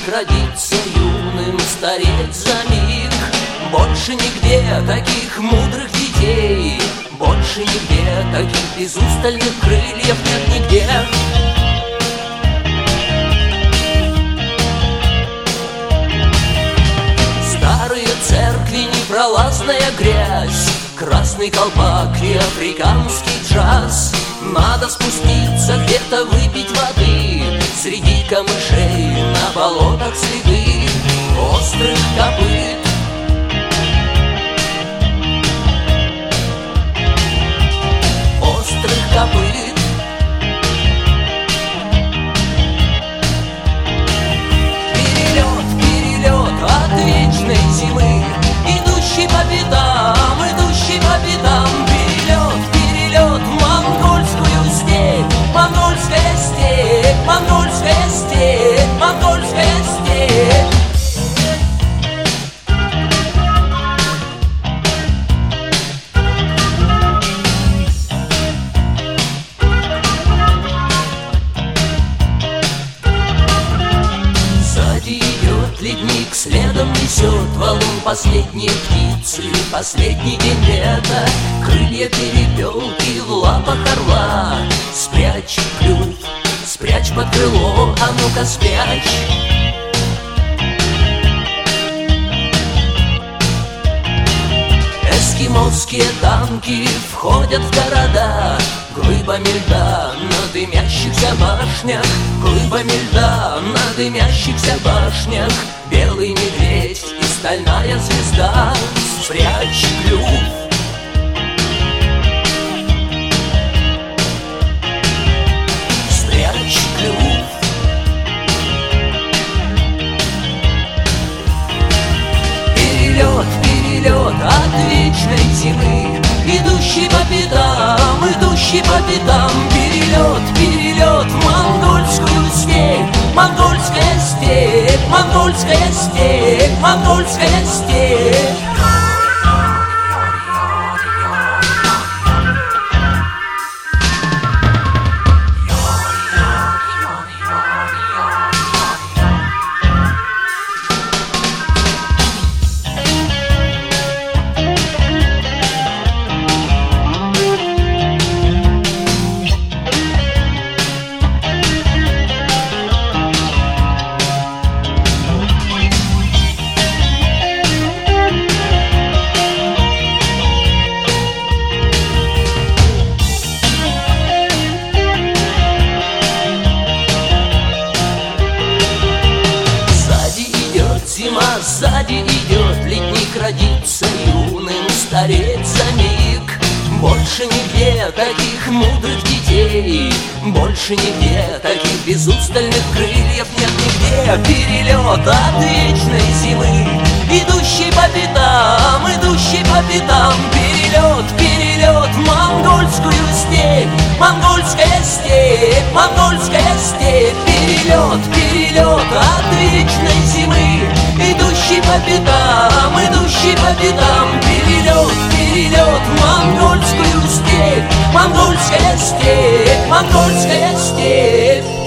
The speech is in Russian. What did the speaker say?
родиться юным, стареть за миг. Больше нигде таких мудрых детей, больше нигде таких безустальных крыльев нет нигде. Старые церкви, непролазная грязь, красный колпак и африканский джаз. Надо спуститься где-то выпить воды, среди камышей на болотах следы острых копыт. Острых копыт. Перелет, перелет от вечной зимы, идущий по пятам, идущий по пятам. Перелет, перелет в монгольскую степь, монгольская степь, монгольская степь, монгольская степь. Ледник следом несет валун последние птицы, последний день лета. Крылья перепелки в лапах орла. Спрячь клюв, спрячь под крыло, а ну-ка спрячь. Эскимосские танки входят в города глыбами льда на дымящихся башнях, глыбами льда на дымящихся башнях. Белый медведь и стальная звезда, спрячь клюв. Спрячь клюв. Перелет, перелет от вечной зимы, идущий по пятам, идущий по пятам. Перелет, перелет в монгольскую степь, монгольская степь, монгольская степь, монгольская степь. Зима, сзади идет ледник, родиться юным, стареть за миг. Больше нигде таких мудрых детей, больше нигде таких безустальных крыльев нет нигде. Перелет от вечной зимы, идущий по пятам, идущий по пятам. Перелет, перелет в монгольскую степь, монгольская степь, монгольская степь. Перелет, перелет от вечной зимы, идущий по пятам, идущий по пятам. Перелет, перелет в монгольскую степь, монгольская степь, монгольская степь.